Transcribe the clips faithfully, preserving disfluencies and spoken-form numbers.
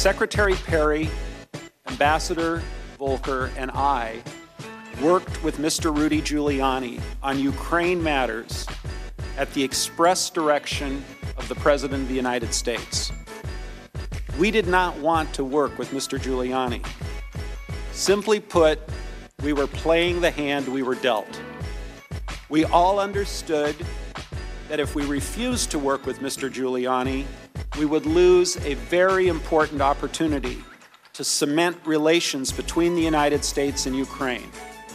Secretary Perry, Ambassador Volker, and I worked with Mister Rudy Giuliani on Ukraine matters at the express direction of the President of the United States. We did not want to work with Mister Giuliani. Simply put, we were playing the hand we were dealt. We all understood that if we refused to work with Mister Giuliani, we would lose a very important opportunity to cement relations between the United States and Ukraine.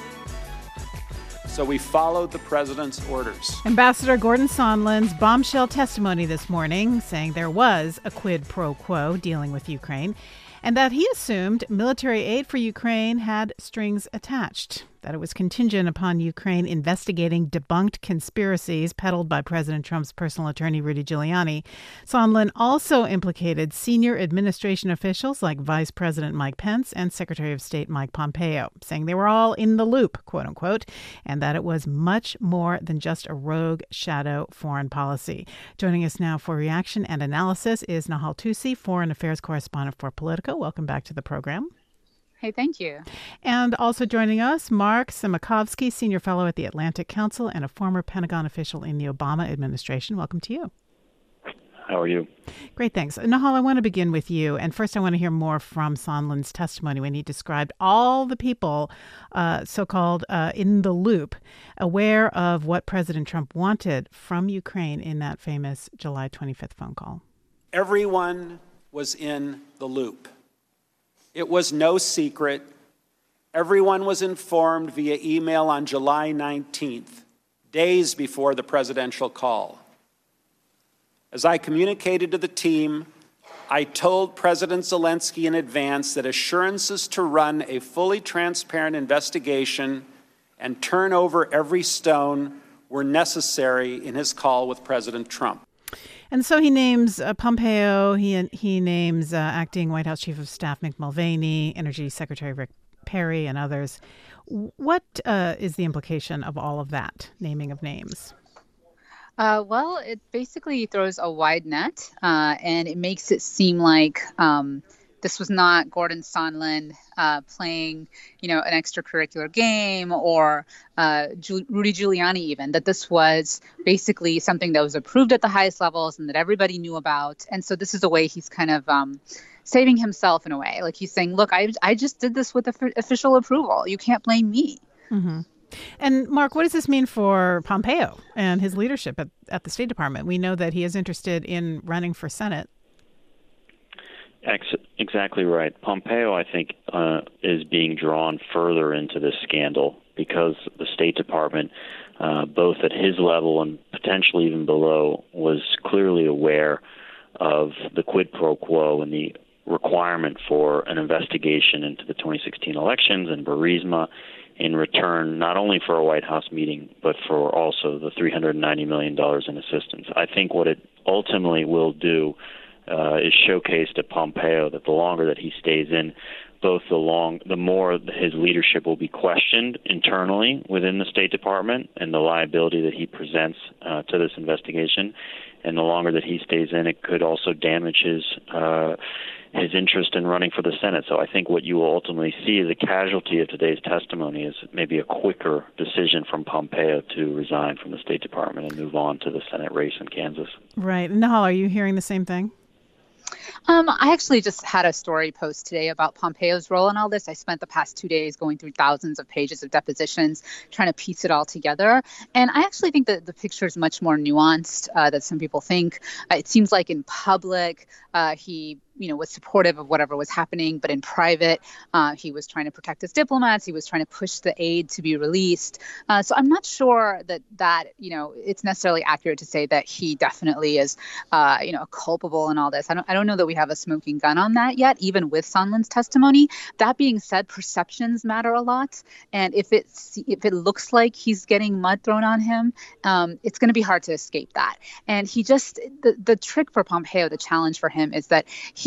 So we followed the president's orders. Ambassador Gordon Sondland's bombshell testimony this morning saying there was a quid pro quo dealing with Ukraine and that he assumed military aid for Ukraine had strings attached, that it was contingent upon Ukraine investigating debunked conspiracies peddled by President Trump's personal attorney, Rudy Giuliani. Sondland also implicated senior administration officials like Vice President Mike Pence and Secretary of State Mike Pompeo, saying they were all in the loop, quote unquote, and that it was much more than just a rogue shadow foreign policy. Joining us now for reaction and analysis is Nahal Tusi, foreign affairs correspondent for Politico. Welcome back to the program. Hey, thank you. And also joining us, Mark Simakovsky, senior fellow at the Atlantic Council and a former Pentagon official in the Obama administration. Welcome to you. How are you? Great, thanks. Nahal, I want to begin with you. And first, I want to hear more from Sondland's testimony when he described all the people, uh, so-called uh, in the loop, aware of what President Trump wanted from Ukraine in that famous July twenty-fifth phone call. Everyone was in the loop. It was no secret. Everyone was informed via email on July nineteenth, days before the presidential call. As I communicated to the team, I told President Zelensky in advance that assurances to run a fully transparent investigation and turn over every stone were necessary in his call with President Trump. And so he names uh, Pompeo, he he names uh, acting White House Chief of Staff Mick Mulvaney, Energy Secretary Rick Perry, and others. What uh, is the implication of all of that naming of names? Uh, well, it basically throws a wide net, uh, and it makes it seem like um, this was not Gordon Sondland uh, playing, you know, an extracurricular game or uh, Ju- Rudy Giuliani even, that this was basically something that was approved at the highest levels and that everybody knew about. And so this is a way he's kind of um, saving himself in a way. Like he's saying, look, I, I just did this with f- official approval. You can't blame me. Mm-hmm. And Mark, what does this mean for Pompeo and his leadership at, at the State Department? We know that he is interested in running for Senate. Ex- exactly right. Pompeo, I think, uh, is being drawn further into this scandal because the State Department, uh, both at his level and potentially even below, was clearly aware of the quid pro quo and the requirement for an investigation into the twenty sixteen elections and Burisma in return, not only for a White House meeting, but for also the three hundred ninety million dollars in assistance. I think what it ultimately will do Uh, is showcased to Pompeo that the longer that he stays in, both the long, the more his leadership will be questioned internally within the State Department and the liability that he presents uh, to this investigation, and the longer that he stays in, it could also damage his uh, his interest in running for the Senate. So I think what you will ultimately see as a casualty of today's testimony is maybe a quicker decision from Pompeo to resign from the State Department and move on to the Senate race in Kansas. Right. Nahal, are you hearing the same thing? Um, I actually just had a story post today about Pompeo's role in all this. I spent the past two days going through thousands of pages of depositions, trying to piece it all together. And I actually think that the picture is much more nuanced uh, than some people think. Uh, it seems like in public, uh, he you know, was supportive of whatever was happening, but in private, uh, he was trying to protect his diplomats. He was trying to push the aid to be released. Uh, so I'm not sure that that, you know, it's necessarily accurate to say that he definitely is, uh, you know, culpable in all this. I don't, I don't know that we have a smoking gun on that yet, even with Sondland's testimony. That being said, perceptions matter a lot. And if it, if it looks like he's getting mud thrown on him, um, it's going to be hard to escape that. And he just, the, the trick for Pompeo, the challenge for him is that he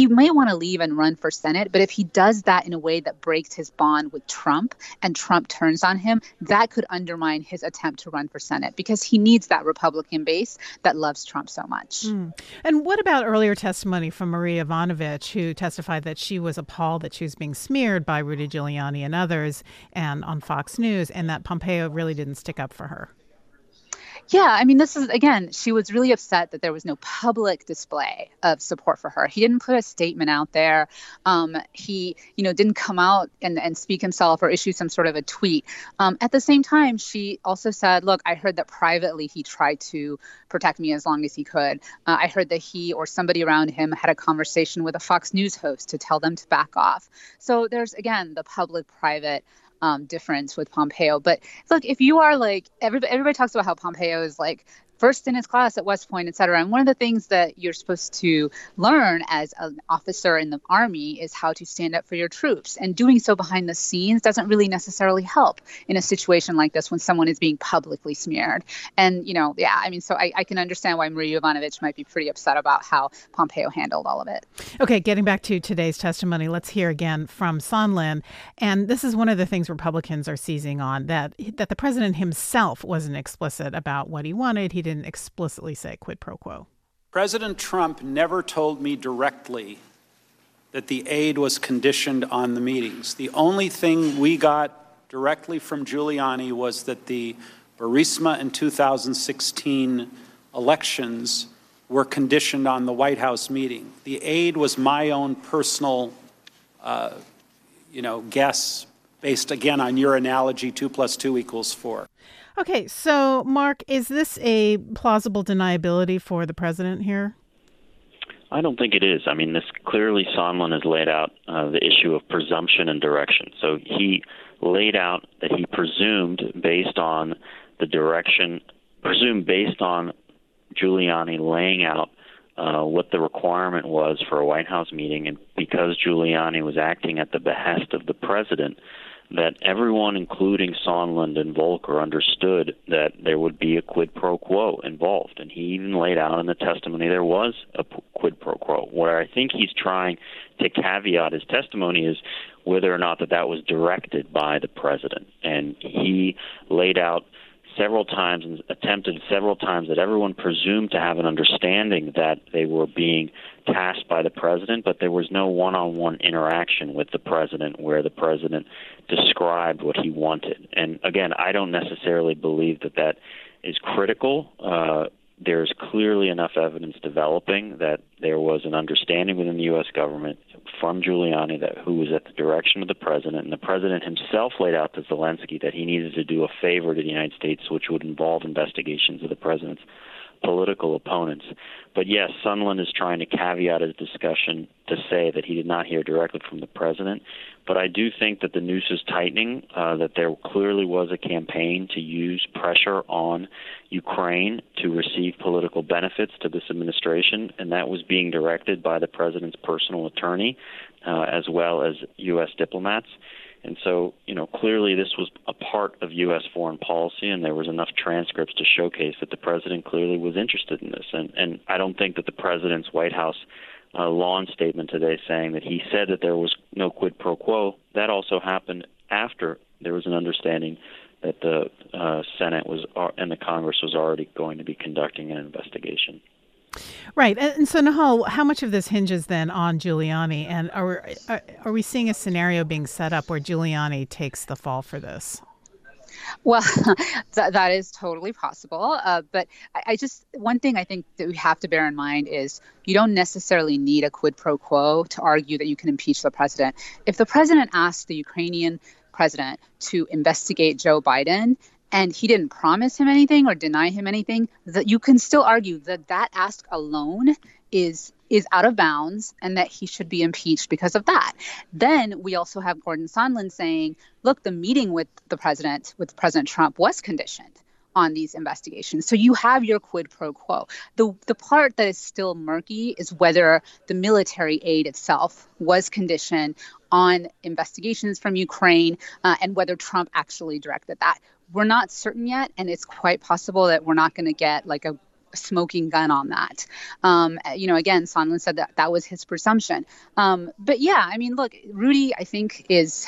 he may want to leave and run for Senate, but if he does that in a way that breaks his bond with Trump and Trump turns on him, that could undermine his attempt to run for Senate because he needs that Republican base that loves Trump so much. Mm. And what about earlier testimony from Marie Yovanovitch, who testified that she was appalled that she was being smeared by Rudy Giuliani and others and on Fox News, and that Pompeo really didn't stick up for her? Yeah, I mean, this is, again, she was really upset that there was no public display of support for her. He didn't put a statement out there. Um, he, you know, didn't come out and, and speak himself or issue some sort of a tweet. Um, at the same time, she also said, look, I heard that privately he tried to protect me as long as he could. Uh, I heard that he or somebody around him had a conversation with a Fox News host to tell them to back off. So there's, again, the public-private Um, difference with Pompeo. But look, if you are like, everybody, everybody talks about how Pompeo is like first in his class at West Point, et cetera. And one of the things that you're supposed to learn as an officer in the Army is how to stand up for your troops. And doing so behind the scenes doesn't really necessarily help in a situation like this when someone is being publicly smeared. And, you know, yeah, I mean, so I, I can understand why Marie Yovanovitch might be pretty upset about how Pompeo handled all of it. Okay, getting back to today's testimony, let's hear again from Sondland. And this is one of the things Republicans are seizing on, that that the president himself wasn't explicit about what he wanted. He didn't explicitly say quid pro quo. President Trump never told me directly that the aid was conditioned on the meetings. The only thing we got directly from Giuliani was that the Burisma and two thousand sixteen elections were conditioned on the White House meeting. The aid was my own personal, uh, you know, guess based, again, on your analogy, two plus two equals four. Okay, so, Mark, is this a plausible deniability for the president here? I don't think it is. I mean, this clearly Sondland has laid out uh, the issue of presumption and direction. So he laid out that he presumed based on the direction, presumed based on Giuliani laying out uh, what the requirement was for a White House meeting, and because Giuliani was acting at the behest of the president, that everyone, including Sondland and Volker, understood that there would be a quid pro quo involved. And he even laid out in the testimony there was a quid pro quo. Where I think he's trying to caveat his testimony is whether or not that, that was directed by the president. And he laid out several times and attempted several times that everyone presumed to have an understanding that they were being tasked by the president, but there was no one-on-one interaction with the president where the president described what he wanted. And again, I don't necessarily believe that that is critical. Uh, there's clearly enough evidence developing that there was an understanding within the U S government from Giuliani that who was at the direction of the president, and the president himself laid out to Zelensky that he needed to do a favor to the United States, which would involve investigations of the president's political opponents. But yes, Sondland is trying to caveat his discussion to say that he did not hear directly from the president. But I do think that the noose is tightening, uh, that there clearly was a campaign to use pressure on Ukraine to receive political benefits to this administration, and that was being directed by the president's personal attorney uh, as well as U S diplomats. And so, you know, clearly this was a part of U S foreign policy, and there was enough transcripts to showcase that the president clearly was interested in this. And, and I don't think that the president's White House uh, lawn statement today saying that he said that there was no quid pro quo, that also happened after there was an understanding that the uh, Senate was uh, and the Congress was already going to be conducting an investigation. Right. And so, Nahal, how much of this hinges then on Giuliani? And are, are, are we seeing a scenario being set up where Giuliani takes the fall for this? Well, that, that is totally possible. Uh, but I, I just, one thing I think that we have to bear in mind is you don't necessarily need a quid pro quo to argue that you can impeach the president. If the president asked the Ukrainian president to investigate Joe Biden, and he didn't promise him anything or deny him anything, that you can still argue that that ask alone is is out of bounds and that he should be impeached because of that. Then we also have Gordon Sondland saying, look, the meeting with the president, with President Trump, was conditioned on these investigations. So you have your quid pro quo. The the part that is still murky is whether the military aid itself was conditioned on investigations from Ukraine uh, and whether Trump actually directed that. We're not certain yet, and it's quite possible that we're not going to get like a smoking gun on that. Um, you know, again, Sondland said that that was his presumption. Um, but yeah, I mean, look, Rudy, I think is.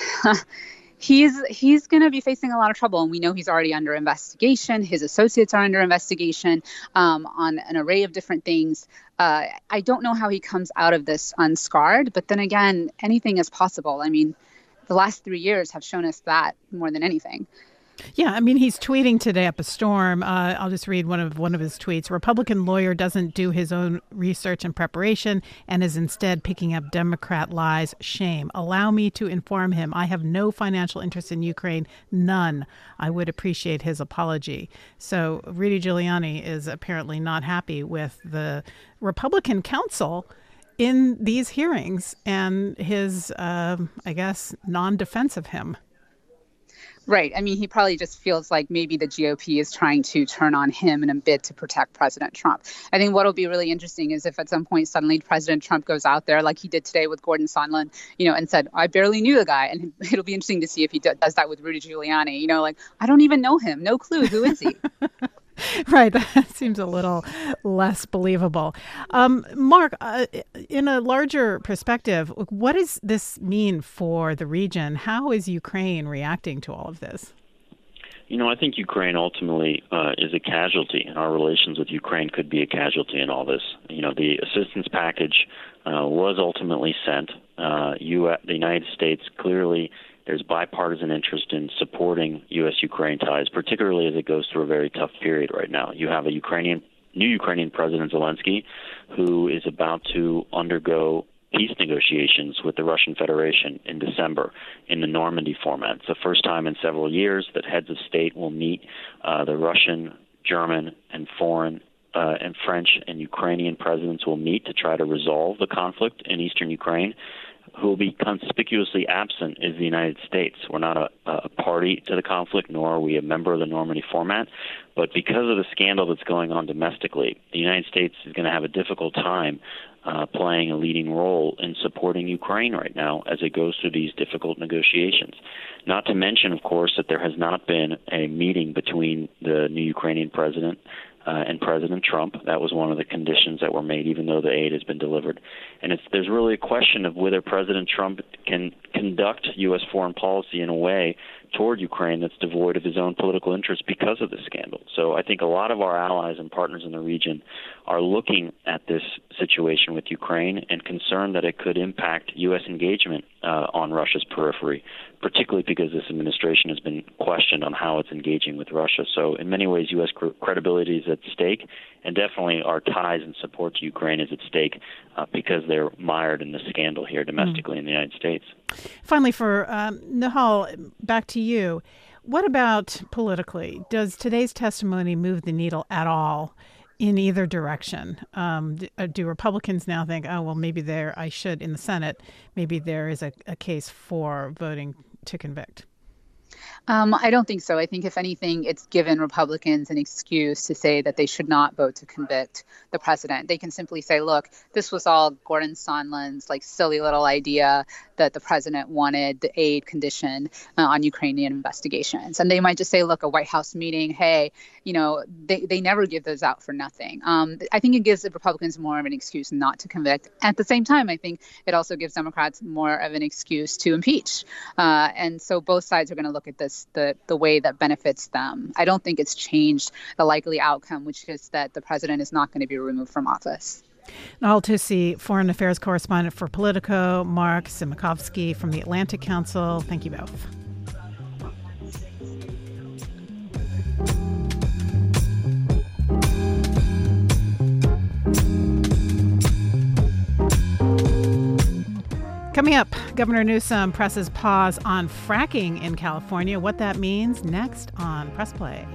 He's he's going to be facing a lot of trouble, and we know he's already under investigation. His associates are under investigation um, on an array of different things. Uh, I don't know how he comes out of this unscarred, but then again, anything is possible. I mean, the last three years have shown us that more than anything. Yeah, I mean, he's tweeting today up a storm. Uh, I'll just read one of one of his tweets. A Republican lawyer doesn't do his own research and preparation and is instead picking up Democrat lies. Shame. Allow me to inform him. I have no financial interest in Ukraine. None. I would appreciate his apology. So Rudy Giuliani is apparently not happy with the Republican counsel in these hearings and his, uh, I guess, non-defense of him. Right. I mean, he probably just feels like maybe the G O P is trying to turn on him in a bid to protect President Trump. I think what will be really interesting is if at some point suddenly President Trump goes out there like he did today with Gordon Sondland, you know, and said, I barely knew the guy. And it'll be interesting to see if he does that with Rudy Giuliani. You know, like, I don't even know him. No clue. Who is he? Right. That seems a little less believable. Um, Mark, uh, in a larger perspective, what does this mean for the region? How is Ukraine reacting to all of this? You know, I think Ukraine ultimately uh, is a casualty, and our relations with Ukraine could be a casualty in all this. You know, the assistance package uh, was ultimately sent. Uh, U S, the United States clearly there's bipartisan interest in supporting U S Ukraine ties, particularly as it goes through a very tough period right now. You have a Ukrainian, new Ukrainian President Zelensky, who is about to undergo peace negotiations with the Russian Federation in December in the Normandy format. It's the first time in several years that heads of state will meet uh, the Russian, German, and foreign uh, and French and Ukrainian presidents will meet to try to resolve the conflict in eastern Ukraine. Who will be conspicuously absent is the United States. We're not a, a party to the conflict, nor are we a member of the Normandy format. But because of the scandal that's going on domestically, the United States is going to have a difficult time uh, playing a leading role in supporting Ukraine right now as it goes through these difficult negotiations. Not to mention, of course, that there has not been a meeting between the new Ukrainian president Uh, and President Trump. That was one of the conditions that were made, even though the aid has been delivered. And it's, there's really a question of whether President Trump can conduct U S foreign policy in a way toward Ukraine that's devoid of his own political interests because of the scandal. So I think a lot of our allies and partners in the region are looking at this situation with Ukraine and concerned that it could impact U S engagement uh, on Russia's periphery, particularly because this administration has been questioned on how it's engaging with Russia. So in many ways, U S cr- credibility is at stake, and definitely our ties and support to Ukraine is at stake uh, because they're mired in the scandal here domestically mm. in the United States. Finally, for um, Nehal, back to you. What about politically? Does today's testimony move the needle at all in either direction? Um, do, uh, do Republicans now think, oh, well, maybe there, I should, in the Senate, maybe there is a, a case for voting to convict? Um, I don't think so. I think, if anything, it's given Republicans an excuse to say that they should not vote to convict the president. They can simply say, look, this was all Gordon Sondland's like silly little idea that the president wanted the aid condition uh, on Ukrainian investigations. And they might just say, look, a White House meeting, hey, you know, they, they never give those out for nothing. Um, I think it gives the Republicans more of an excuse not to convict. At the same time, I think it also gives Democrats more of an excuse to impeach. Uh, and so both sides are going to look at this the, the way that benefits them. I don't think it's changed the likely outcome, which is that the president is not going to be removed from office. Nehal Tusi, Foreign Affairs Correspondent for Politico, Mark Simakovsky from the Atlantic Council. Thank you both. Coming up, Governor Newsom presses pause on fracking in California. What that means next on Press Play.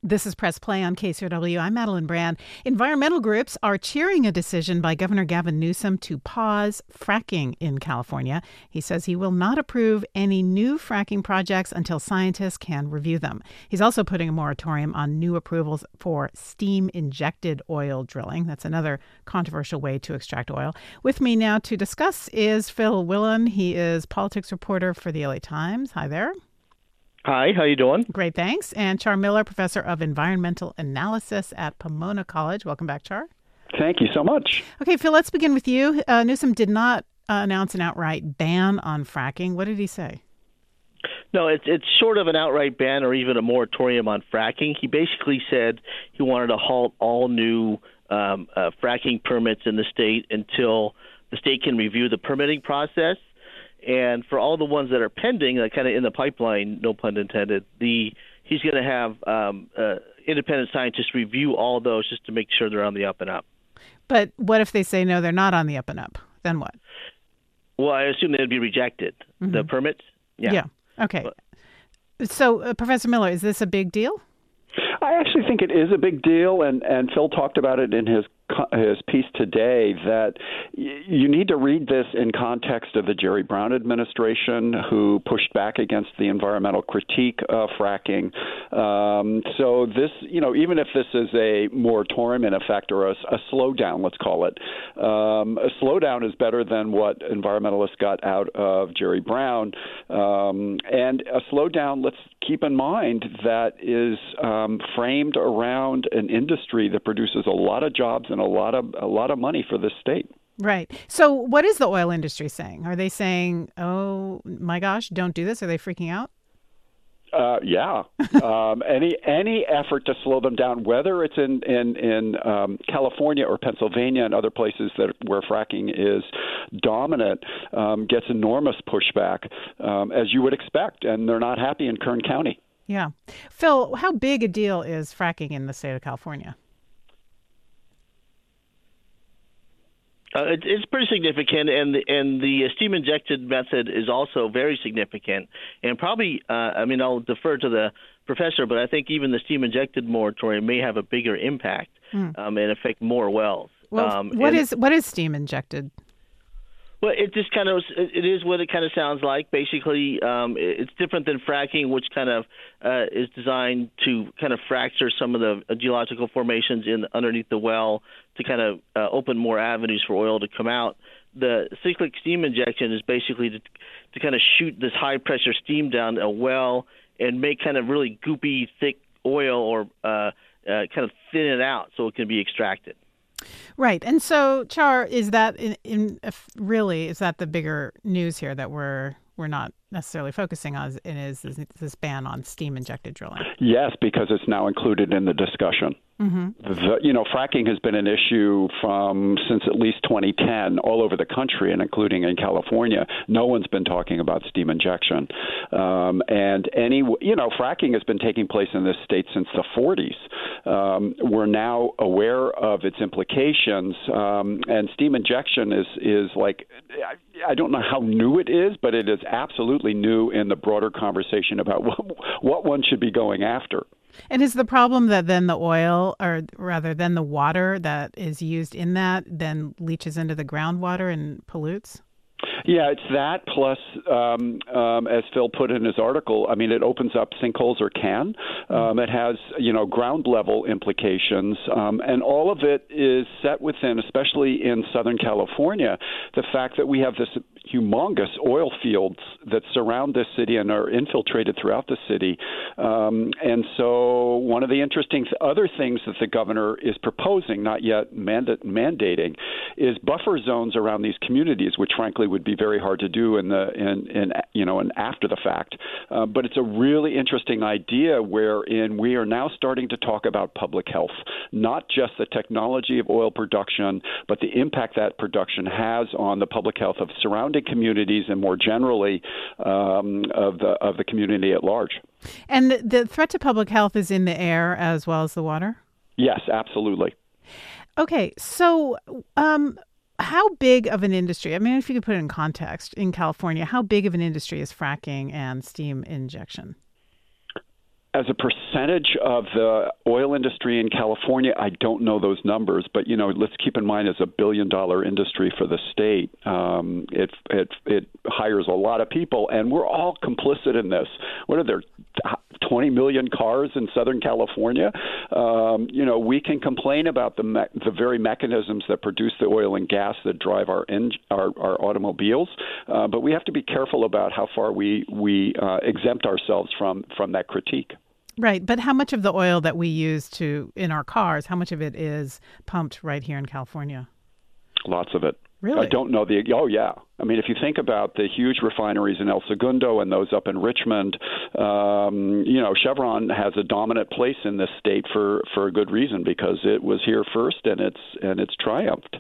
This is Press Play on K C R W. I'm Madeline Brand. Environmental groups are cheering a decision by Governor Gavin Newsom to pause fracking in California. He says he will not approve any new fracking projects until scientists can review them. He's also putting a moratorium on new approvals for steam-injected oil drilling. That's another controversial way to extract oil. With me now to discuss is Phil Willen. He is politics reporter for the L A Times. Hi there. Hi, how you doing? Great, thanks. And Char Miller, professor of environmental analysis at Pomona College. Welcome back, Char. Thank you so much. Okay, Phil, let's begin with you. Uh, Newsom did not uh, announce an outright ban on fracking. What did he say? No, it's it's short of an outright ban or even a moratorium on fracking. He basically said he wanted to halt all new um, uh, fracking permits in the state until the state can review the permitting process. And for all the ones that are pending, like kind of in the pipeline, no pun intended, the he's going to have um, uh, independent scientists review all those just to make sure they're on the up and up. But what if they say, no, they're not on the up and up? Then what? Well, I assume they'd be rejected, mm-hmm. the permits. Yeah. Yeah. Okay. But, so, uh, Professor Miller, is this a big deal? I actually think it is a big deal, and, and Phil talked about it in his his piece today, that y- you need to read this in context of the Jerry Brown administration, who pushed back against the environmental critique of fracking. Um, so this, you know, even if this is a moratorium in effect, or a, a slowdown, let's call it, um, a slowdown is better than what environmentalists got out of Jerry Brown. Um, and a slowdown, let's keep in mind, that is um, framed around an industry that produces a lot of jobs and a lot of a lot of money for this state. Right. So what is the oil industry saying? Are they saying, oh, my gosh, don't do this? Are they freaking out? Uh, yeah. um, any any effort to slow them down, whether it's in in, in um, California or Pennsylvania and other places that where fracking is dominant, um, gets enormous pushback, um, as you would expect, and they're not happy in Kern County. Yeah. Phil, how big a deal is fracking in the state of California? Uh, it, it's pretty significant, and the, and the steam-injected method is also very significant. And probably, uh, I mean, I'll defer to the professor, but I think even the steam-injected moratorium may have a bigger impact mm. um, and affect more wells. Well, um, what and, is what is steam-injected? Well, it just kind of it is what it kind of sounds like. Basically, um, it's different than fracking, which kind of uh, is designed to kind of fracture some of the geological formations in underneath the well to kind of uh, open more avenues for oil to come out. The cyclic steam injection is basically to, to kind of shoot this high pressure steam down a well and make kind of really goopy, thick oil, or uh, uh, kind of thin it out so it can be extracted. Right. And so, Char, is that in, in really, is that the bigger news here that we're we're not necessarily focusing on, and is this, this ban on steam-injected drilling? Yes, because it's now included in the discussion. Mm-hmm. The, you know, fracking has been an issue from since at least twenty ten all over the country, and including in California. No one's been talking about steam injection. Um, and any, you know, fracking has been taking place in this state since the forties. Um, we're now aware of its implications, um, and steam injection is, is like, I, I don't know how new it is, but it is absolutely new in the broader conversation about what, what one should be going after. And is the problem that then the oil, or rather than the water that is used in that, then leaches into the groundwater and pollutes? Yeah, it's that plus, um, um, as Phil put in his article, I mean, it opens up sinkholes, or can. Um, it has, you know, ground level implications. Um, and all of it is set within, especially in Southern California, the fact that we have this humongous oil fields that surround this city and are infiltrated throughout the city. Um, and so one of the interesting th- other things that the governor is proposing, not yet manda- mandating, is buffer zones around these communities, which frankly would be very hard to do in the in, in you know and after the fact. Uh, but it's a really interesting idea wherein we are now starting to talk about public health, not just the technology of oil production, but the impact that production has on the public health of surrounding communities and more generally um, of the of the community at large. And the, the threat to public health is in the air as well as the water? Yes, absolutely. Okay, so um, how big of an industry, I mean, if you could put it in context, in California, how big of an industry is fracking and steam injection? as a percentage of the oil industry in California, I don't know those numbers, but you know, let's keep in mind it's a billion-dollar industry for the state. Um, it it it hires a lot of people, and we're all complicit in this. What are there? twenty million cars in Southern California. Um, you know, we can complain about the me- the very mechanisms that produce the oil and gas that drive our en- our, our automobiles, uh, but we have to be careful about how far we we uh, exempt ourselves from from that critique. Right, but how much of the oil that we use to in our cars, how much of it is pumped right here in California? Lots of it. Really? I don't know the. Oh, yeah. I mean, if you think about the huge refineries in El Segundo and those up in Richmond, um, you know, Chevron has a dominant place in this state for, for a good reason, because it was here first and it's and it's triumphed.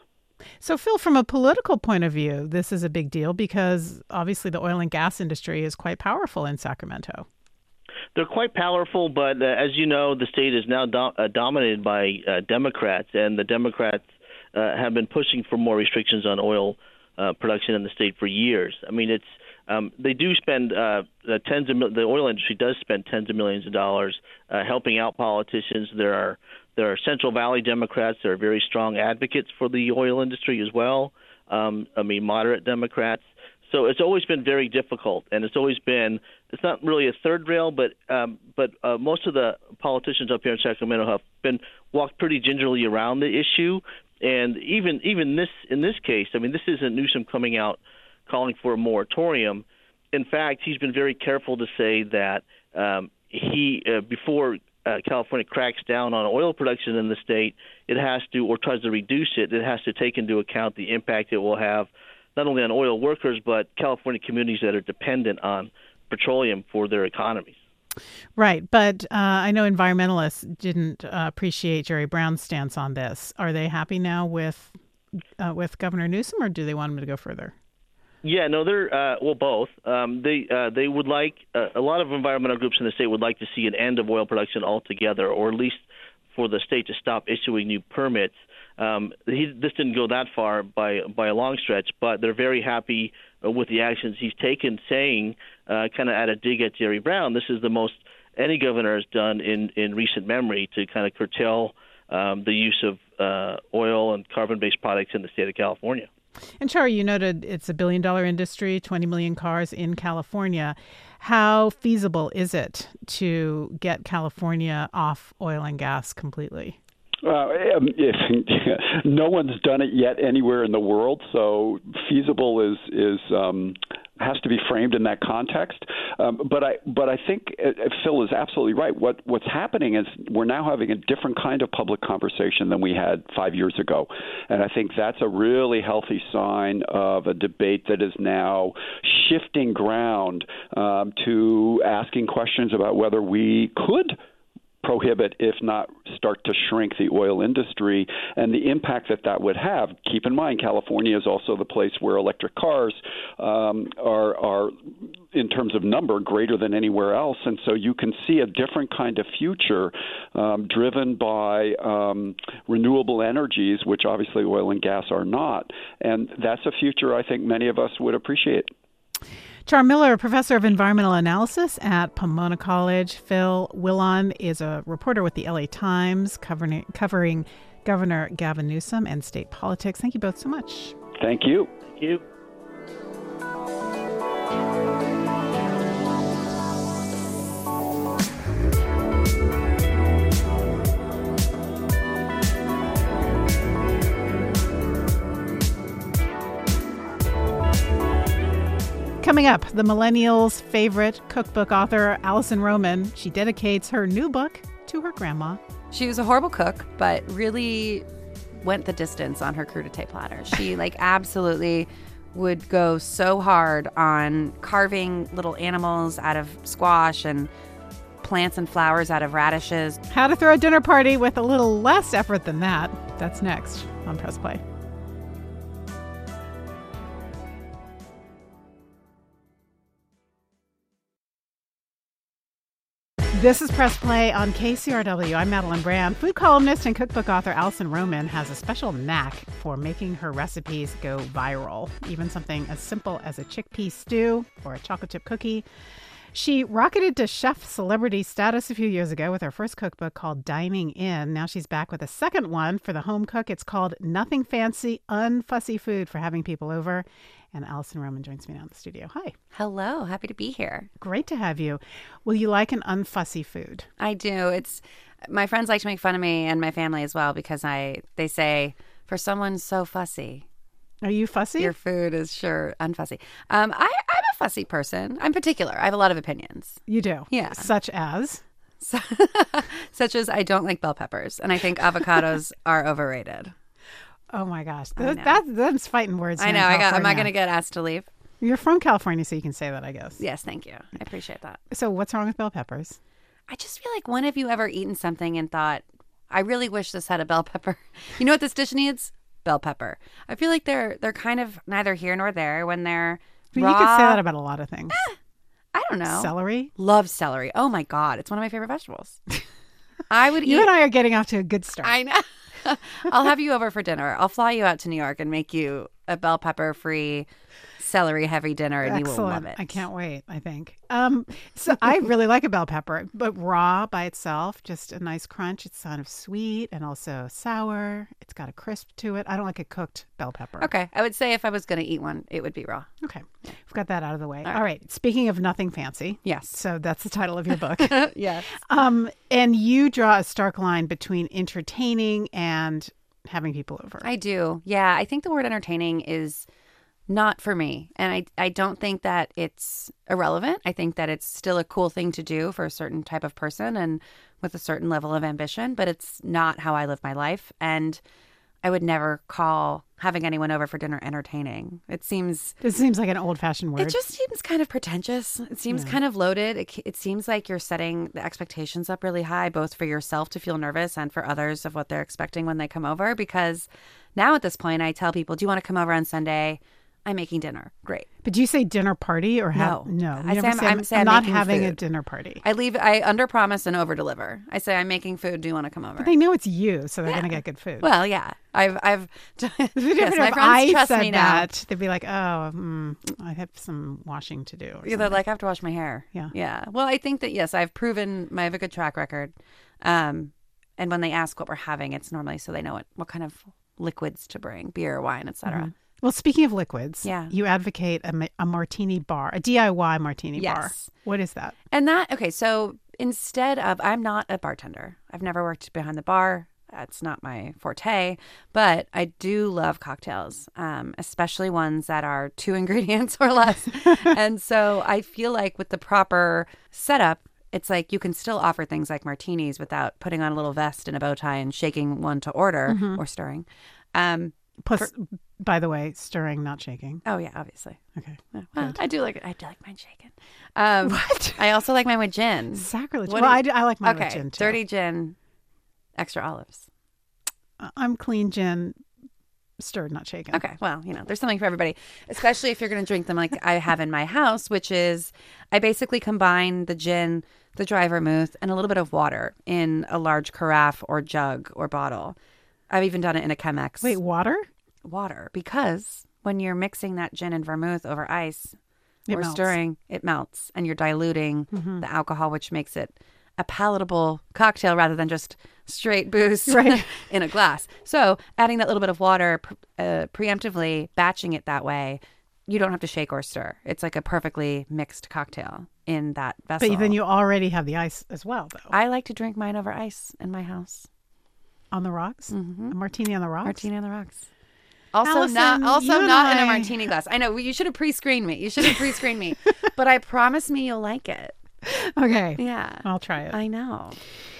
So, Phil, from a political point of view, this is a big deal because obviously the oil and gas industry is quite powerful in Sacramento. They're quite powerful, but uh, as you know, the state is now do- uh, dominated by uh, Democrats, and the Democrats uh, have been pushing for more restrictions on oil uh, production in the state for years. I mean, it's um, they do spend uh, uh, tens of mil- the oil industry does spend tens of millions of dollars uh, helping out politicians. There are there are Central Valley Democrats that are very strong advocates for the oil industry as well. Um, I mean, moderate Democrats. So it's always been very difficult, and it's always been it's not really a third rail, but um, but uh, most of the politicians up here in Sacramento have been walked pretty gingerly around the issue. And even even this in this case, I mean, this isn't Newsom coming out calling for a moratorium. In fact, he's been very careful to say that um, he uh, before uh, California cracks down on oil production in the state, it has to or tries to reduce it. It has to take into account the impact it will have not only on oil workers but California communities that are dependent on petroleum for their economies. Right, but uh, I know environmentalists didn't uh, appreciate Jerry Brown's stance on this. Are they happy now with uh, with Governor Newsom, or do they want him to go further? Yeah, no, they're uh, well, both. Um, they uh, they would like uh, a lot of environmental groups in the state would like to see an end of oil production altogether, or at least for the state to stop issuing new permits. Um, he, this didn't go that far by by a long stretch, but they're very happy uh, with the actions he's taken, saying, uh, kind of at a dig at Jerry Brown, this is the most any governor has done in, in recent memory to kind of curtail um, the use of uh, oil and carbon-based products in the state of California. And Char, you noted it's a billion-dollar industry, twenty million cars in California. How feasible is it to get California off oil and gas completely? Uh, if, no one's done it yet anywhere in the world, so feasible is is um, has to be framed in that context. Um, but I but I think uh, Phil is absolutely right. What what's happening is we're now having a different kind of public conversation than we had five years ago, and I think that's a really healthy sign of a debate that is now shifting ground um, to asking questions about whether we could prohibit, if not start to shrink, the oil industry and the impact that that would have. Keep in mind, California is also the place where electric cars um, are, are, in terms of number, greater than anywhere else. And so you can see a different kind of future um, driven by um, renewable energies, which obviously oil and gas are not. And that's a future I think many of us would appreciate. Char Miller, professor of environmental analysis at Pomona College. Phil Willon is a reporter with the L A Times covering, covering Governor Gavin Newsom and state politics. Thank you both so much. Thank you. Thank you. Coming up, the millennials' favorite cookbook author, Alison Roman. She dedicates her new book to her grandma. She was a horrible cook, but really went the distance on her crudité platter. She like absolutely would go so hard on carving little animals out of squash and plants and flowers out of radishes. How to throw a dinner party with a little less effort than that. That's next on Press Play. This is Press Play on K C R W. I'm Madeline Brand. Food columnist and cookbook author Alison Roman has a special knack for making her recipes go viral. Even something as simple as a chickpea stew or a chocolate chip cookie. She rocketed to chef celebrity status a few years ago with her first cookbook called Dining In. Now she's back with a second one for the home cook. It's called Nothing Fancy, Unfussy Food for Having People Over. And Allison Roman joins me now in the studio. Hi. Hello. Happy to be here. Great to have you. Will you like an unfussy food? I do. It's my friends like to make fun of me and my family as well because I they say, for someone so fussy, are you fussy? your food is sure unfussy. Um, I, I'm a fussy person. I'm particular. I have a lot of opinions. You do? Yeah. Such as? So, such as I don't like bell peppers, and I think avocados are overrated. Oh my gosh, I Th- know. that that's fighting words. I here know. in I got. Am I California. going to get asked to leave? You're from California, so you can say that, I guess. Yes, thank you. I appreciate that. So what's wrong with bell peppers? I just feel like, when have you ever eaten something and thought, I really wish this had a bell pepper? You know what this dish needs? Bell pepper. I feel like they're they're kind of neither here nor there when they're But raw. you could say that about a lot of things. I don't know. Celery. Love celery. Oh my God, it's one of my favorite vegetables. I would You eat. and I are getting off to a good start. I know. I'll have you over for dinner. I'll fly you out to New York and make you a bell pepper free, celery heavy dinner, and you will Excellent. love it. I can't wait, I think. Um, so I really like a bell pepper, but raw by itself, just a nice crunch. It's kind of sweet and also sour. It's got a crisp to it. I don't like a cooked bell pepper. Okay, I would say if I was going to eat one, it would be raw. Okay. We've got that out of the way. All right. All right. Speaking of nothing fancy. Yes. So that's the title of your book. Yes. Um, and you draw a stark line between entertaining and having people over. I do. Yeah, I think the word entertaining is not for me. And I, I don't think that it's irrelevant. I think that it's still a cool thing to do for a certain type of person and with a certain level of ambition, but it's not how I live my life. And I would never call having anyone over for dinner entertaining. It seems This seems like an old-fashioned word. It just seems kind of pretentious. It seems kind of loaded. It, it seems like you're setting the expectations up really high, both for yourself to feel nervous and for others of what they're expecting when they come over. Because now at this point, I tell people, do you want to come over on Sunday? I'm making dinner. Great. But do you say dinner party or have No. no? I you say never I'm- say, I'm say I'm not making having a food. dinner party. I leave. I under promise and over deliver. I say I'm making food. Do you want to come over? But they know it's you, so they're Yeah. going to get good food. Well, yeah. I've I've It'd be yes, different my if friends I trust said me now. that. They'd be like, "Oh, mm, I have some washing to do." or Yeah, they're something. like, I have to wash my hair. Yeah. Yeah. Well, I think that, yes, I've proven I have a good track record. Um, and when they ask what we're having, it's normally so they know what, what kind of liquids to bring, beer, wine, et cetera. Mhm. Well, speaking of liquids, Yeah. you advocate a, ma- a martini bar, a D I Y martini bar. Yes. What is that? And that, okay, so instead of, I'm not a bartender. I've never worked behind the bar. That's not my forte, but I do love cocktails, um, especially ones that are two ingredients or less. And so I feel like with the proper setup, it's like you can still offer things like martinis without putting on a little vest and a bow tie and shaking one to order or stirring. Um, Plus, by the way, stirring, not shaking. oh, yeah, obviously. Okay. Yeah, well, I do like it. I do like mine shaken. Um, What? I also like mine with gin. Sacrilege. What Well, do I, you- do- I like mine okay, with gin too. dirty gin, extra olives. I'm clean gin, stirred, not shaken. Okay, well, you know, there's something for everybody, especially if you're going to drink them like I have in my house, which is I basically combine the gin, the dry vermouth, and a little bit of water in a large carafe or jug or bottle. I've even done it in a Chemex. Wait, water? Water, because when you're mixing that gin and vermouth over ice It or melts. stirring, it melts and you're diluting Mhm. the alcohol, which makes it a palatable cocktail rather than just straight booze Right. in a glass. So adding that little bit of water pre- uh, preemptively, batching it that way, you don't have to shake or stir. It's like a perfectly mixed cocktail in that vessel. But then you already have the ice as well, though. I like to drink mine over ice in my house. On the rocks? Mhm. A martini on the rocks? Martini on the rocks. Also Allison, not also you and not in a I- martini glass. I know you should have pre-screened me. You should have pre-screened me. But I promise me you'll like it. Okay. Yeah. I'll try it. I know.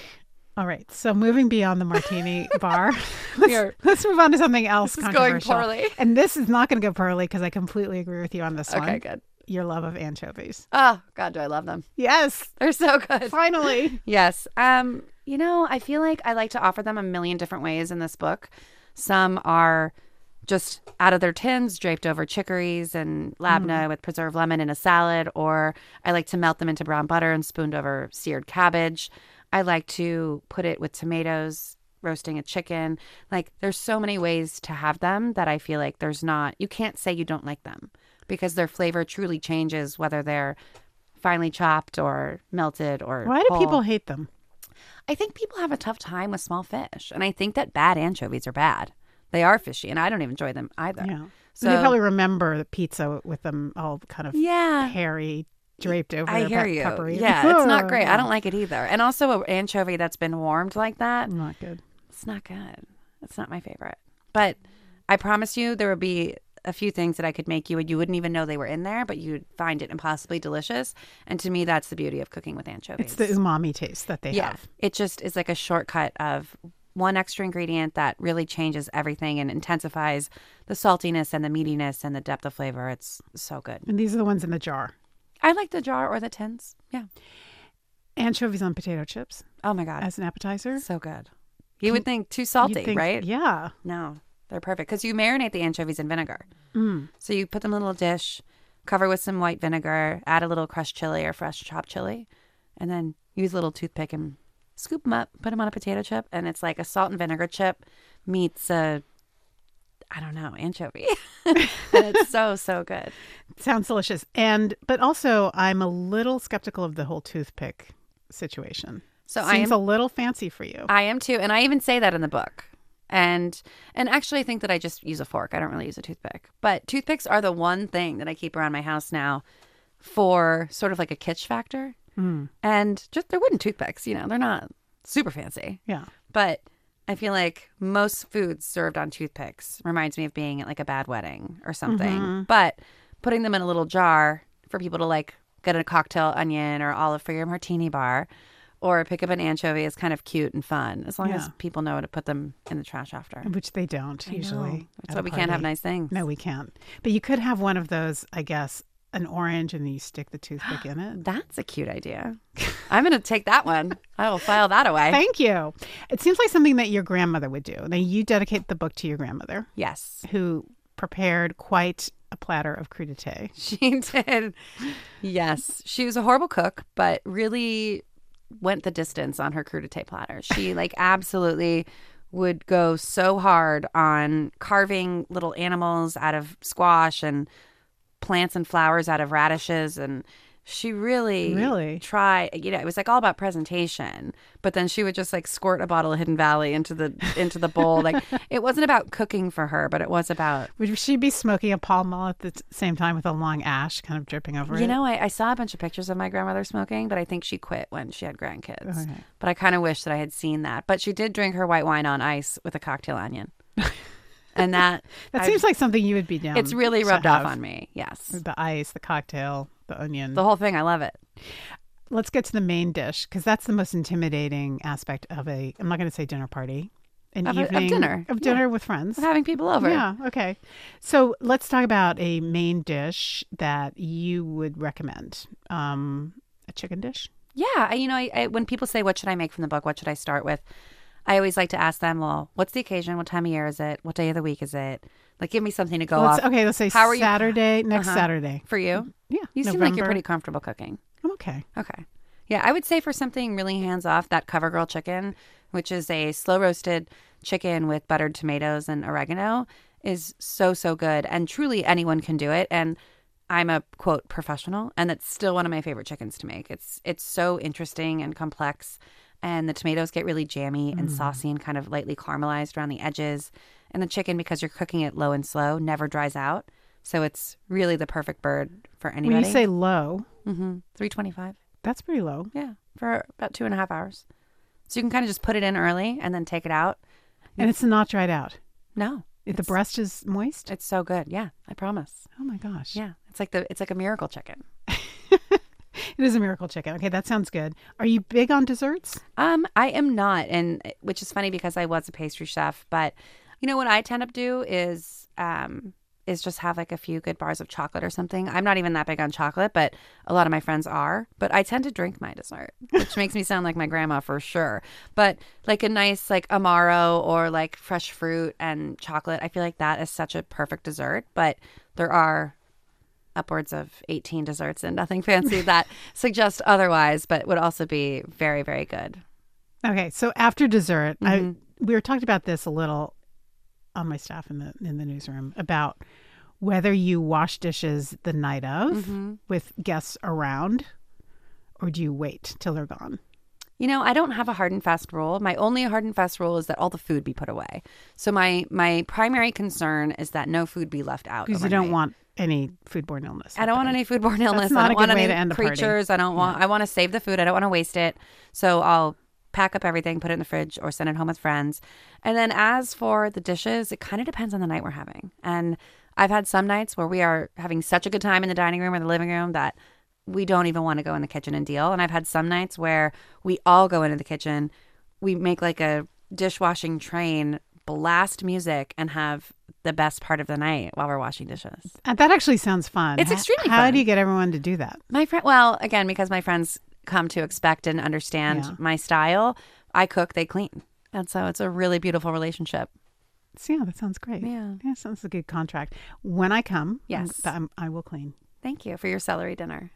All right. So moving beyond the martini bar, We are- let's, let's move on to something else This is going controversial. poorly. And this is not going to go poorly because I completely agree with you on this one. Okay, good. Your love of anchovies. Oh, God, do I love them. Yes. They're so good. Finally. Yes. Um, you know, I feel like I like to offer them a million different ways in this book. Some are just out of their tins, draped over chicories and labna with preserved lemon in a salad, or I like to melt them into brown butter and spooned over seared cabbage. I like to put it with tomatoes, roasting a chicken. Like, there's so many ways to have them that I feel like there's not, you can't say you don't like them because their flavor truly changes whether they're finely chopped or melted or Why do whole. people hate them? I think people have a tough time with small fish. And I think that bad anchovies are bad. They are fishy, and I don't even enjoy them either. Yeah. So So they probably remember the pizza with them all kind of yeah, hairy, draped over I their hear pe- you. peppery. Yeah, it's not great. I don't like it either. And also, an anchovy that's been warmed like that, Not good. it's not good. It's not my favorite. But I promise you, there would be a few things that I could make you and you wouldn't even know they were in there, but you'd find it impossibly delicious. And to me, that's the beauty of cooking with anchovies. It's the umami taste that they yeah, have. it just is like a shortcut of one extra ingredient that really changes everything and intensifies the saltiness and the meatiness and the depth of flavor. It's so good. And these are the ones in the jar. I like the jar or the tins. Yeah. Anchovies on potato chips Oh my God. as an appetizer. So good. You would think too salty, You'd think- right? Yeah. No, they're perfect because you marinate the anchovies in vinegar. Mm. So you put them in a little dish, cover with some white vinegar, add a little crushed chili or fresh chopped chili, and then use a little toothpick and scoop them up, put them on a potato chip, and it's like a salt and vinegar chip meets a, I don't know, anchovy. And it's so, so good. Sounds delicious. And but also I'm a little skeptical of the whole toothpick situation. So I Seems am a little fancy for you. I am too, and I even say that in the book. And and actually, I think that I just use a fork. I don't really use a toothpick. But toothpicks are the one thing that I keep around my house now for sort of like a kitsch factor. Mm. And just they're wooden toothpicks. You know, they're not super fancy. Yeah. But I feel like most foods served on toothpicks reminds me of being at like a bad wedding or something. Mm-hmm. But putting them in a little jar for people to like get a cocktail onion or olive for your martini bar. Or pick up an anchovy is kind of cute and fun, as long Yeah. as people know to put them in the trash after. Which they don't I know. usually. That's at why a we can't have party. nice things. No, we can't. But you could have one of those, I guess, an orange, and then you stick the toothpick in it. That's a cute idea. I'm going to take that one. I will file that away. Thank you. It seems like something that your grandmother would do. Now, you dedicate the book to your grandmother, Yes, who prepared quite a platter of crudité. she did. Yes, she was a horrible cook, but really went the distance on her crudité platter. She like absolutely would go so hard on carving little animals out of squash and plants and flowers out of radishes, and she really Really? try you know it was like all about presentation, but then she would just like squirt a bottle of Hidden Valley into the into the bowl. Like it wasn't about cooking for her, but it was about Would she be smoking a Pall Mall at the t- same time with a long ash kind of dripping over it? you know I, I saw a bunch of pictures of my grandmother smoking, but I think she quit when she had grandkids. Okay. But I kind of wish that I had seen that. But she did drink her white wine on ice with a cocktail onion. And that That I've- seems like something you would be down. it's really to rubbed off have. on me. Yes. The ice, the cocktail, the onion. The whole thing. I love it. Let's get to the main dish, because that's the most intimidating aspect of a, I'm not going to say dinner party, an Of a- of evening dinner. of dinner Yeah. with friends. Of having people over. Yeah, okay. So let's talk about a main dish that you would recommend. Um, a chicken dish? Yeah. I, you know, I, I, when people say, what should I make from the book? What should I start with? I always like to ask them, well, what's the occasion? What time of year is it? What day of the week is it? Like, give me something to go Let's, off. okay, let's say How are you- Saturday, next Uh-huh. Saturday. For you? Yeah, You seem like November. you're pretty comfortable cooking. I'm okay. Okay. Yeah, I would say for something really hands off, that CoverGirl chicken, which is a slow roasted chicken with buttered tomatoes and oregano, is so, so good. And truly anyone can do it. And I'm a quote professional, and that's still one of my favorite chickens to make. It's it's so interesting and complex. And the tomatoes get really jammy and saucy and kind of lightly caramelized around the edges. And the chicken, because you're cooking it low and slow, never dries out. So it's really the perfect bird for anybody. When you say low, mm-hmm. three twenty-five. that's pretty low. Yeah, for about two and a half hours. So you can kind of just put it in early and then take it out. And it's not dried out. No, If the it's- breast is moist? It's so good. Yeah, I promise. Oh my gosh. Yeah, it's like the it's like a miracle chicken. It is a miracle chicken. Okay, that sounds good. Are you big on desserts? Um, I am not, and which is funny because I was a pastry chef. But you know what I tend to do is um is just have like a few good bars of chocolate or something. I'm not even that big on chocolate, but a lot of my friends are. But I tend to drink my dessert, which makes me sound like my grandma for sure. But like a nice like Amaro or like fresh fruit and chocolate, I feel like that is such a perfect dessert. But there are upwards of eighteen desserts and nothing fancy that suggest otherwise, but would also be very, very good. Okay, so after dessert, I Mhm. we were talking about this a little on my staff in the in the newsroom about whether you wash dishes the night of Mhm. with guests around or do you wait till they're gone? You know, I don't have a hard and fast rule. My only hard and fast rule is that all the food be put away. So my my primary concern is that no food be left out. Because you don't want any foodborne illness. I don't want any foodborne illness. That's not I don't a want good way any to end a creatures. party. I don't want. Yeah. I want to save the food. I don't want to waste it. So I'll pack up everything, put it in the fridge, or send it home with friends. And then as for the dishes, it kind of depends on the night we're having. And I've had some nights where we are having such a good time in the dining room or the living room that we don't even want to go in the kitchen and deal. And I've had some nights where we all go into the kitchen, we make like a dishwashing train, blast music, and have the best part of the night while we're washing dishes. Uh, that actually sounds fun. It's H- extremely How fun. do you get everyone to do that? My friend, well, again, because my friends come to expect and understand Yeah. my style, I cook, they clean. And so it's a really beautiful relationship. So, yeah, that sounds great. Yeah. Yeah, sounds a good contract. When I come, Yes. I'm, I'm, I will clean. Thank you for your celery dinner.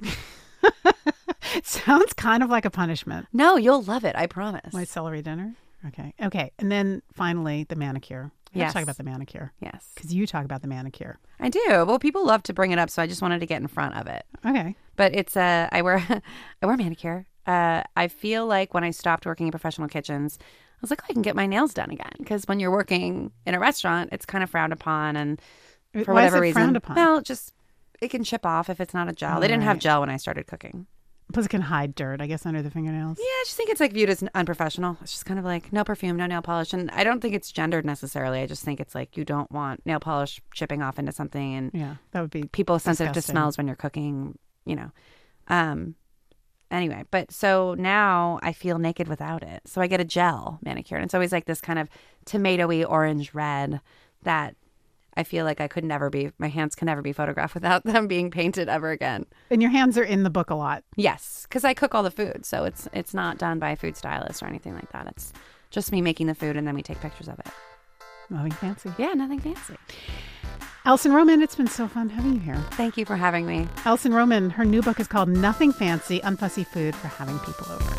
Sounds kind of like a punishment. No, you'll love it. I promise. My celery dinner. Okay. Okay. And then finally, the manicure. We have Yes. to talk about the manicure. Yes. Because you talk about the manicure. I do. Well, people love to bring it up, so I just wanted to get in front of it. Okay. But it's uh, I wear I wear manicure. Uh, I feel like when I stopped working in professional kitchens, I was like, oh, I can get my nails done again. Because when you're working in a restaurant, it's kind of frowned upon, and for Why whatever is it reason, frowned upon? well, just it can chip off if it's not a gel. Oh, they didn't have right. gel when I started cooking. Plus, it can hide dirt, I guess, under the fingernails. Yeah, I just think it's like viewed as unprofessional. It's just kind of like no perfume, no nail polish, and I don't think it's gendered necessarily. I just think it's like you don't want nail polish chipping off into something, and Yeah, that would be people are sensitive to disgusting. smells when you're cooking, you know. Um, anyway, but so now I feel naked without it. So I get a gel manicure, and it's always like this kind of tomatoey orange red that I feel like I could never be, my hands can never be photographed without them being painted ever again. And your hands are in the book a lot. Yes, because I cook all the food, so it's it's not done by a food stylist or anything like that. It's just me making the food, and then we take pictures of it. Nothing fancy. Yeah, nothing fancy. Alison Roman, it's been so fun having you here. Thank you for having me. Alison Roman, her new book is called Nothing Fancy, Unfussy Food for Having People Over.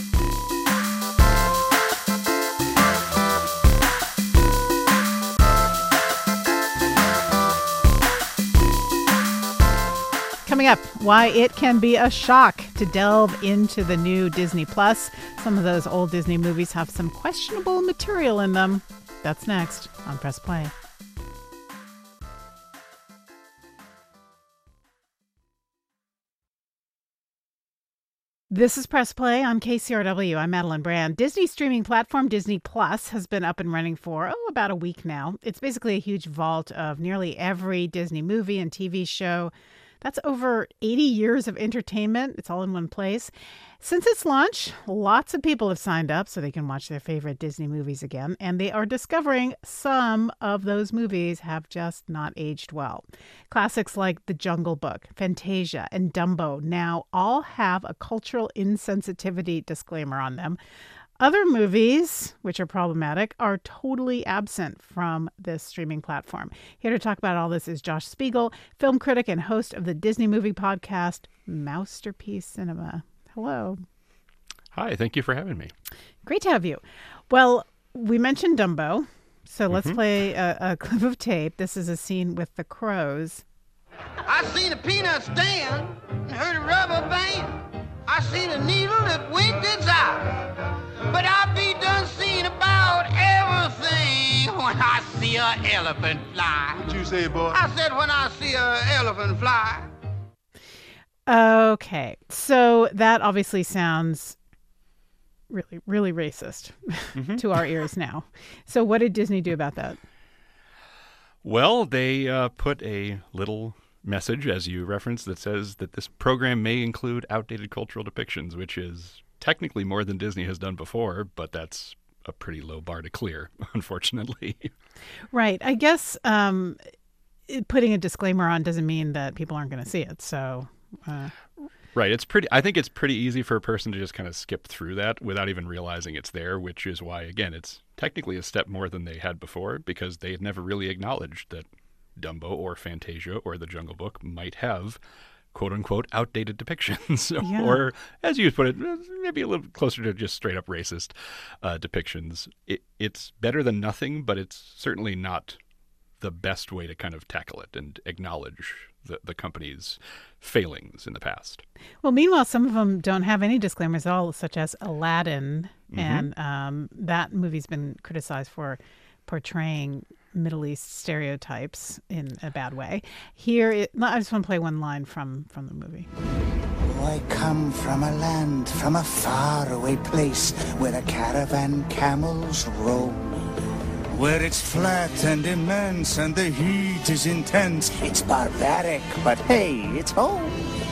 Coming up, why it can be a shock to delve into the new Disney Plus. Some of those old Disney movies have some questionable material in them. That's next on Press Play. This is Press Play on K C R W. I'm Madeline Brand. Disney streaming platform Disney Plus has been up and running for, oh, about a week now. It's basically a huge vault of nearly every Disney movie and T V show. That's over eighty years of entertainment. It's all in one place. Since its launch, lots of people have signed up so they can watch their favorite Disney movies again, and they are discovering some of those movies have just not aged well. Classics like The Jungle Book, Fantasia, and Dumbo now all have a cultural insensitivity disclaimer on them. Other movies, which are problematic, are totally absent from this streaming platform. Here to talk about all this is Josh Spiegel, film critic and host of the Disney movie podcast, Mousterpiece Cinema. Hello. Hi, thank you for having me. Great to have you. Well, we mentioned Dumbo, so let's Mm-hmm. play a, a clip of tape. This is a scene with the crows. I seen a peanut stand and heard a rubber band. I seen a needle that winked its eye. But I be done seeing about everything when I see an elephant fly. What you say, boy? I said when I see an elephant fly. Okay, so that obviously sounds really, really racist Mm-hmm. to our ears now. So what did Disney do about that? Well, they uh, put a little message, as you referenced, that says that this program may include outdated cultural depictions, which is technically more than Disney has done before, but that's a pretty low bar to clear, unfortunately. Right. I guess um, it- putting a disclaimer on doesn't mean that people aren't going to see it. So, uh, Right. It's pretty. I think it's pretty easy for a person to just kind of skip through that without even realizing it's there, which is why, again, it's technically a step more than they had before because they had never really acknowledged that Dumbo or Fantasia or The Jungle Book might have quote unquote outdated depictions Yeah. or, as you put it, maybe a little closer to just straight up racist uh, depictions. It, it's better than nothing, but it's certainly not the best way to kind of tackle it and acknowledge the, the company's failings in the past. Well, meanwhile, some of them don't have any disclaimers at all, such as Aladdin. Mm-hmm. And um, that movie's been criticized for portraying Middle East stereotypes in a bad way. Here, it, I just want to play one line from, from the movie. Oh, I come from a land, from a faraway place, where the caravan camels roam. Where it's flat and immense and the heat is intense. It's barbaric, but hey, it's home.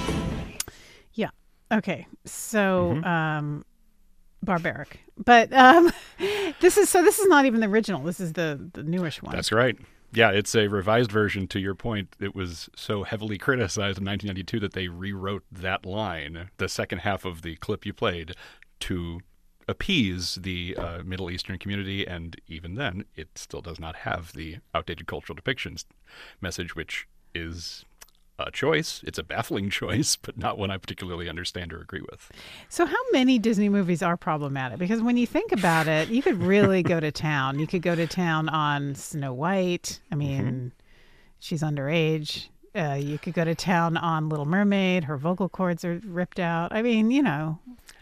Yeah. Okay. So, Mm-hmm. um, barbaric. But um, this is so. This is not even the original. This is the the newish one. That's right. Yeah, it's a revised version. To your point, it was so heavily criticized in nineteen ninety-two that they rewrote that line, the second half of the clip you played, to appease the uh, Middle Eastern community, and even then, it still does not have the outdated cultural depictions message, which is a choice. It's a baffling choice, but not one I particularly understand or agree with. So how many Disney movies are problematic? Because when you think about it, you could really go to town. You could go to town on Snow White. I mean, mm-hmm. she's underage. Uh, you could go to town on Little Mermaid. Her vocal cords are ripped out. I mean, you know.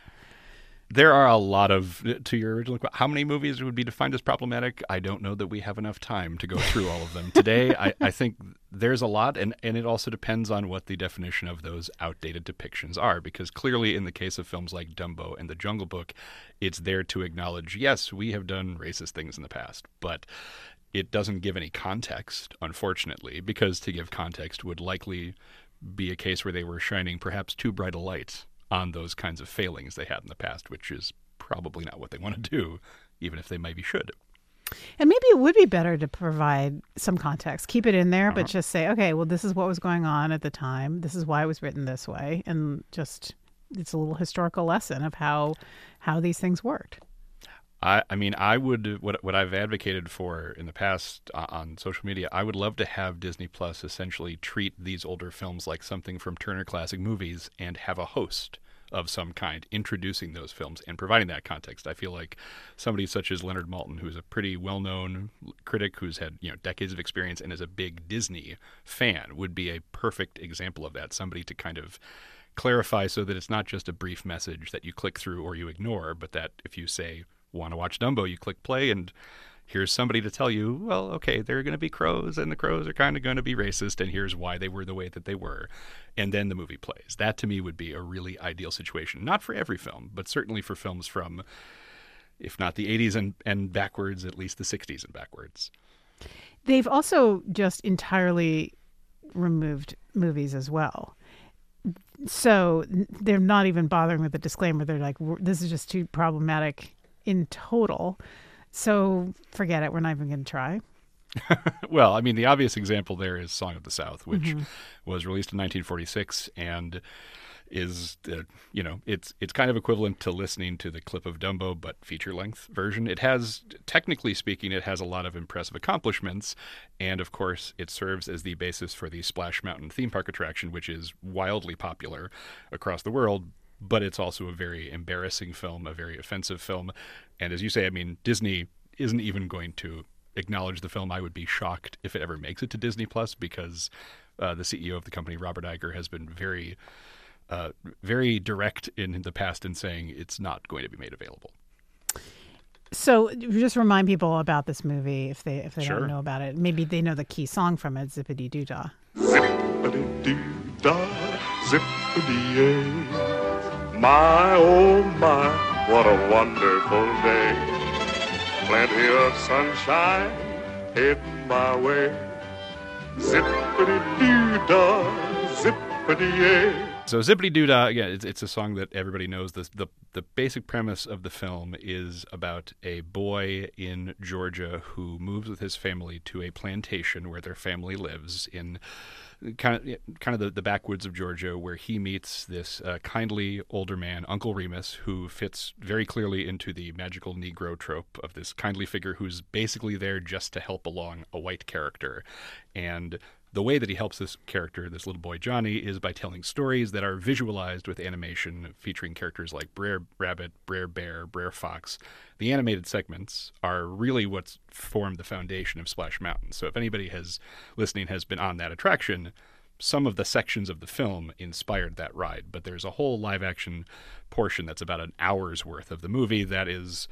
There are a lot of, to your original question, how many movies would be defined as problematic? I don't know that we have enough time to go through all of them today. I, I think there's a lot, and, and it also depends on what the definition of those outdated depictions are, because clearly in the case of films like Dumbo and The Jungle Book, it's there to acknowledge, yes, we have done racist things in the past, but it doesn't give any context, unfortunately, because to give context would likely be a case where they were shining perhaps too bright a light on those kinds of failings they had in the past, which is probably not what they want to do, even if they maybe should. And maybe it would be better to provide some context, keep it in there, uh-huh. but just say, okay, well, this is what was going on at the time. This is why it was written this way. And just, it's a little historical lesson of how how these things worked. I, I mean, I would, what what I've advocated for in the past uh, on social media, I would love to have Disney Plus essentially treat these older films like something from Turner Classic Movies and have a host of some kind introducing those films and providing that context. I feel like somebody such as Leonard Maltin, who's a pretty well-known critic who's had, you know, decades of experience and is a big Disney fan, would be a perfect example of that. Somebody to kind of clarify so that it's not just a brief message that you click through or you ignore, but that if you say, want to watch Dumbo, you click play and here's somebody to tell you, well, okay, there are going to be crows and the crows are kind of going to be racist and here's why they were the way that they were. And then the movie plays. That to me would be a really ideal situation. Not for every film, but certainly for films from, if not the eighties and, and backwards, at least the sixties and backwards. They've also just entirely removed movies as well. So they're not even bothering with the disclaimer. They're like, this is just too problematic in total. So forget it. We're not even going to try. Well, I mean, the obvious example there is Song of the South, which mm-hmm. was released in nineteen forty-six and is, uh, you know, it's it's kind of equivalent to listening to the clip of Dumbo, but feature-length version. It has, technically speaking, it has a lot of impressive accomplishments, and of course, it serves as the basis for the Splash Mountain theme park attraction, which is wildly popular across the world, but it's also a very embarrassing film, a very offensive film, and as you say, I mean, Disney isn't even going to acknowledge the film. I would be shocked if it ever makes it to Disney Plus, because uh, the C E O of the company, Robert Iger, has been very Uh, very direct in the past in saying it's not going to be made available. So just remind people about this movie if they if they Sure. don't know about it. Maybe they know the key song from it, Zippity Doo Dah. Zippity doo dah, zippity yay. My oh my, what a wonderful day. Plenty of sunshine heading my way. Zippity doo dah, zippity yay. So Zippity Doo Dah, again, it's, it's a song that everybody knows. The, the the basic premise of the film is about a boy in Georgia who moves with his family to a plantation where their family lives in kind of kind of the, the backwoods of Georgia, where he meets this uh, kindly older man, Uncle Remus, who fits very clearly into the magical Negro trope of this kindly figure who's basically there just to help along a white character. And the way that he helps this character, this little boy Johnny, is by telling stories that are visualized with animation featuring characters like Brer Rabbit, Brer Bear, Brer Fox. The animated segments are really what's formed the foundation of Splash Mountain. So if anybody has listening has been on that attraction, some of the sections of the film inspired that ride, but there's a whole live action portion that's about an hour's worth of the movie that is,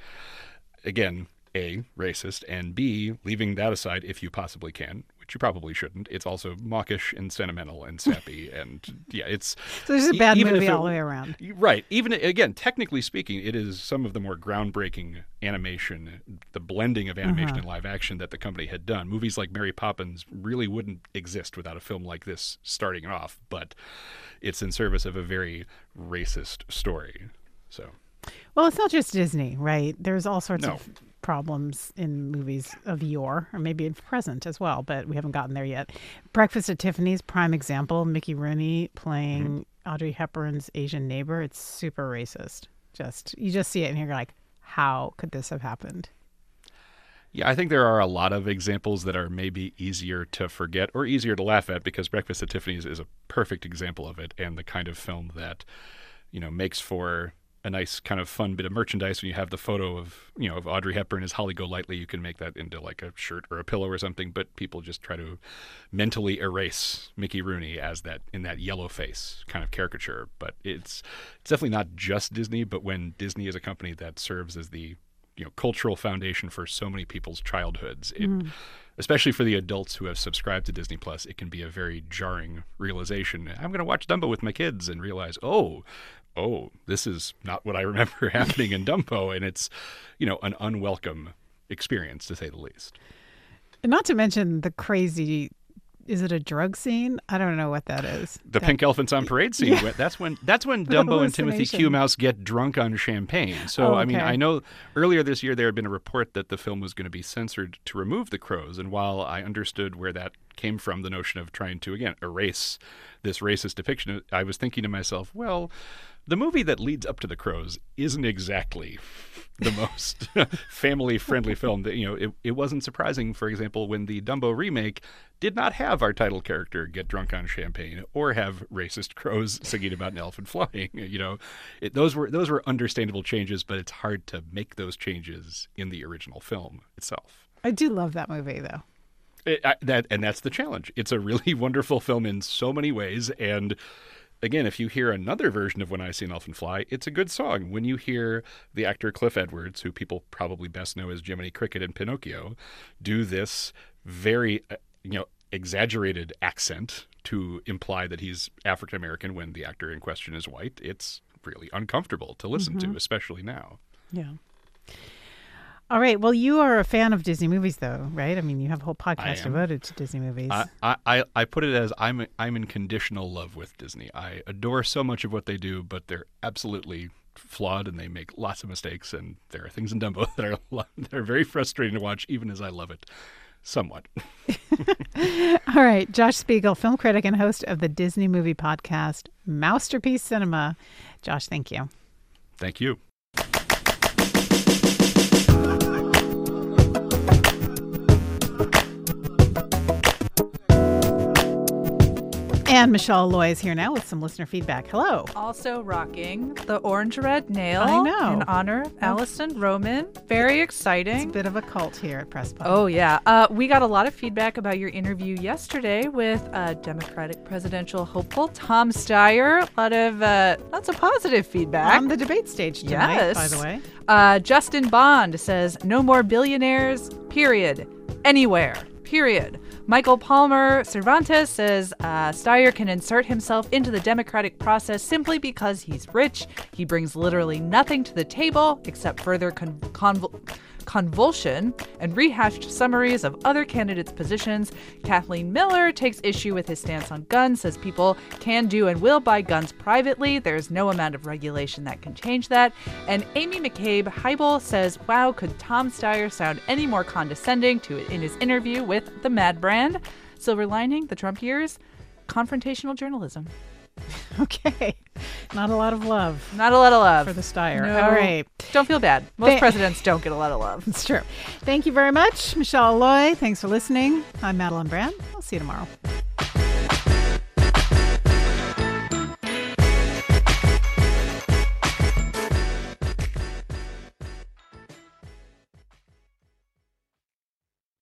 again, A, racist, and B, leaving that aside if you possibly can, which you probably shouldn't, it's also mawkish and sentimental and sappy, and yeah, it's... So there's a bad e- movie it, all the way around. Right. Even, again, technically speaking, it is some of the more groundbreaking animation, the blending of animation Uh-huh. and live action that the company had done. Movies like Mary Poppins really wouldn't exist without a film like this starting off, but it's in service of a very racist story, so... Well, it's not just Disney, right? There's all sorts No. of problems in movies of yore, or maybe in present as well, but we haven't gotten there yet. Breakfast at Tiffany's, prime example. Mickey Rooney playing mm-hmm. Audrey Hepburn's Asian neighbor. It's super racist. Just you just see it and you're like, how could this have happened? Yeah, I think there are a lot of examples that are maybe easier to forget or easier to laugh at, because Breakfast at Tiffany's is a perfect example of it, and the kind of film that, you know, makes for a nice kind of fun bit of merchandise. When you have the photo of, you know, of Audrey Hepburn as Holly Golightly, you can make that into like a shirt or a pillow or something, but people just try to mentally erase Mickey Rooney as that, in that yellow face kind of caricature. But it's it's definitely not just Disney, but when Disney is a company that serves as the, you know, cultural foundation for so many people's childhoods, it, Mm. especially for the adults who have subscribed to Disney Plus, it can be a very jarring realization. I'm going to watch Dumbo with my kids and realize, oh, oh, this is not what I remember happening in Dumbo, and it's, you know, an unwelcome experience, to say the least. And not to mention the crazy, is it a drug scene? I don't know what that is. The that, Pink Elephants on Parade scene, Yeah. that's when that's when Dumbo and Timothy hallucination. Q. Mouse get drunk on champagne. So, Oh, I mean, okay. I know earlier this year there had been a report that the film was going to be censored to remove the crows, and while I understood where that came from, the notion of trying to, again, erase this racist depiction, I was thinking to myself, well, the movie that leads up to the crows isn't exactly the most family-friendly film. That, you know, it, it wasn't surprising, for example, when the Dumbo remake did not have our title character get drunk on champagne or have racist crows singing about an elephant flying. You know, it, those were those were understandable changes, but it's hard to make those changes in the original film itself. I do love that movie, though. It, I, that and that's the challenge. It's a really wonderful film in so many ways, and again, if you hear another version of When I See an Elephant Fly, it's a good song. When you hear the actor Cliff Edwards, who people probably best know as Jiminy Cricket in Pinocchio, do this very, uh, you know, exaggerated accent to imply that he's African American when the actor in question is white, it's really uncomfortable to listen Mhm. to, especially now. Yeah. All right. Well, you are a fan of Disney movies, though, right? I mean, you have a whole podcast am. devoted to Disney movies. I, I, I- I put it as I'm I'm in conditional love with Disney. I adore so much of what they do, but they're absolutely flawed and they make lots of mistakes. And there are things in Dumbo that are lo- that are very frustrating to watch, even as I love it somewhat. All right. Josh Spiegel, film critic and host of the Disney movie podcast, Masterpiece Cinema. Josh, thank you. Thank you. And Michelle Loy is here now with some listener feedback. Hello. Also rocking the orange red nail I know. in honor of Allison Roman. Very exciting. It's a bit of a cult here at Press Pub. Oh, yeah. Uh, we got a lot of feedback about your interview yesterday with uh, Democratic presidential hopeful Tom Steyer. A lot of uh, lots of positive feedback. On the debate stage tonight, yes. by the way. Uh, Justin Bond says, no more billionaires, period. Anywhere, period. Michael Palmer Cervantes says uh, Steyer can insert himself into the democratic process simply because he's rich. He brings literally nothing to the table except further con- convol- convulsion and rehashed summaries of other candidates' positions. Kathleen Miller takes issue with his stance on guns, says people can do and will buy guns privately. There's no amount of regulation that can change that. And Amy McCabe Heibel says, wow, could Tom Steyer sound any more condescending to in his interview with the Mad Brand? Silver lining, the Trump years, confrontational journalism. Okay. Not a lot of love. Not a lot of love. For the Steyer. No. All right. Don't feel bad. Most Th- presidents don't get a lot of love. It's true. Thank you very much, Michelle Loy. Thanks for listening. I'm Madeline Brand. I'll see you tomorrow.